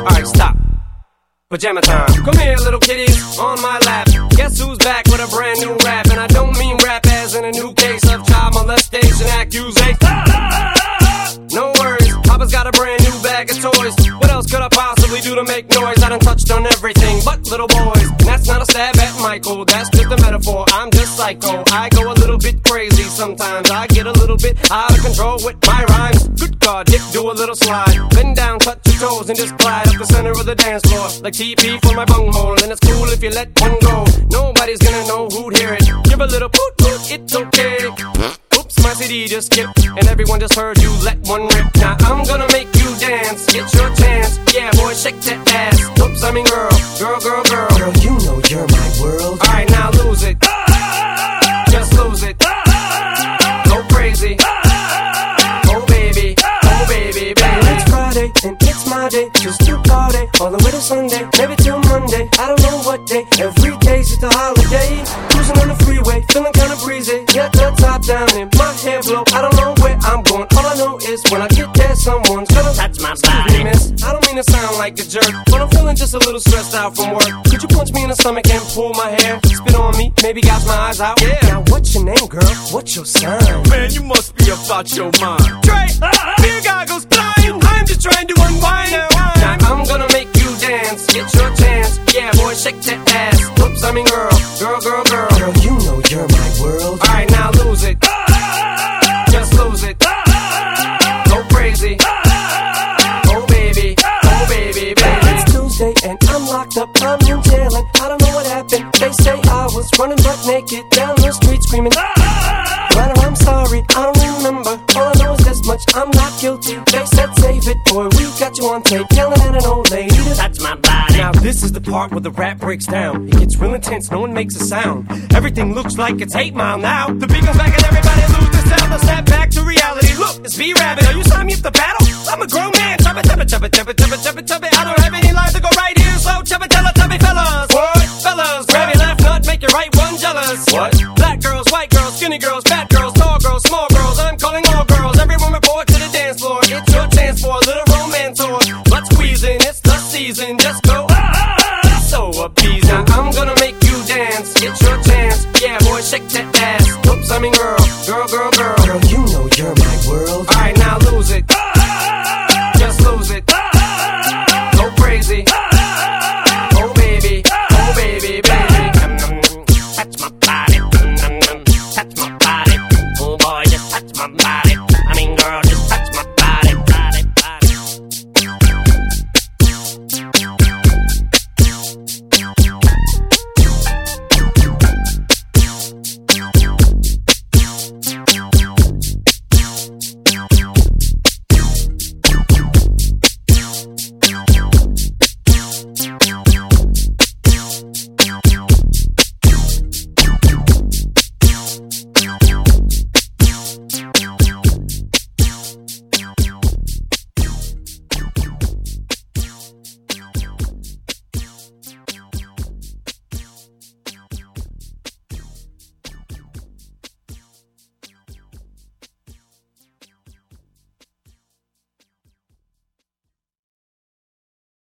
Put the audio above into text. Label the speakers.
Speaker 1: Alright, stop. Pajama time. Come here, little kitties, on my lap. Guess who's back with a brand new rap? And I don't mean rap as in a new case of child molestation accusation. No worries, Papa's got a brand new bag of toys. What else could I possibly do to make noise? I done touched on everything but little boys. And that's not a stab at Michael, that's just a metaphor. I'm just psycho, I go a little bit crazy sometimes. I get a little bit out of control with my rhymes. Good God, Dick, do a little slide. Bend down, touch your toes, and just glide up the center of the dance floor. Like TP from my bunghole, and it's cool if you let one go. Nobody's gonna know who'd hear it. Give a little poot poot, it's okay. Oops, my CD just skipped, and everyone just heard you let one rip. Now I'm gonna make you dance, get your chance. Yeah, boy, shake that ass. Oops, I mean girl, girl, girl, girl.
Speaker 2: Girl, you know you're my world.
Speaker 1: Alright, now lose it. Just lose it. Go crazy. Oh baby, baby.
Speaker 2: It's Friday, and it's my day. Just to party, all the way to Sunday. Maybe till Monday, I don't know what day. Every day's just a holiday. Cruising on the freeway, feeling kinda breezy. Got the top down and my hair blow. I don't know where I'm going, all I know is when I get there, someone's gonna
Speaker 1: touch my body.
Speaker 2: Miss, I don't mean to sound like a jerk, but I'm feeling just a little stressed out from work. Could you punch me in the stomach and pull my hair? Spit on me, maybe gouge my eyes out.
Speaker 1: Yeah.
Speaker 2: Now what's your name, girl? What's your sign?
Speaker 1: Man, you must be about your mind. Dre, beer goggles flying. I'm just trying to unwind. Now I'm gonna make you dance, get your chance. Yeah, boy, shake that ass. Oops, I mean girl, girl, girl, girl.
Speaker 2: Girl, you know you're my world.
Speaker 1: Alright, now lose it. Just lose it. Go crazy. Oh baby, baby.
Speaker 2: It's Tuesday and I'm locked up, I'm in jail and I don't know what happened. They say I was running butt naked down the street screaming. But I'm sorry, I don't remember. All I know is this much, I'm not guilty. They said save it, boy, we got you on tape, yelling at an old lady to
Speaker 1: touch my body.
Speaker 2: Now this is the part where the rap breaks down. It gets real intense, no one makes a sound. Everything looks like it's 8 Mile now. The beat goes back and everybody lose the sound. Let's snap back to reality. Look, it's B-Rabbit, are you signing me up the battle? I'm a grown man, chubby. I don't have any lines to go right here, so chubby, fellas.
Speaker 1: What?
Speaker 2: Fellas, grab your left nut, make your right one jealous.
Speaker 1: What?
Speaker 2: Black girls, white girls, skinny girls, fat girls, tall girls, small girls. I'm calling all girls, everyone report to the dance floor. It's your chance for a little romance or butt squeezing. It's the season, just go so appeasing. Now I'm gonna make you dance, get your chance. Yeah, boy, shake that ass. Oops, I mean girl, girl, girl.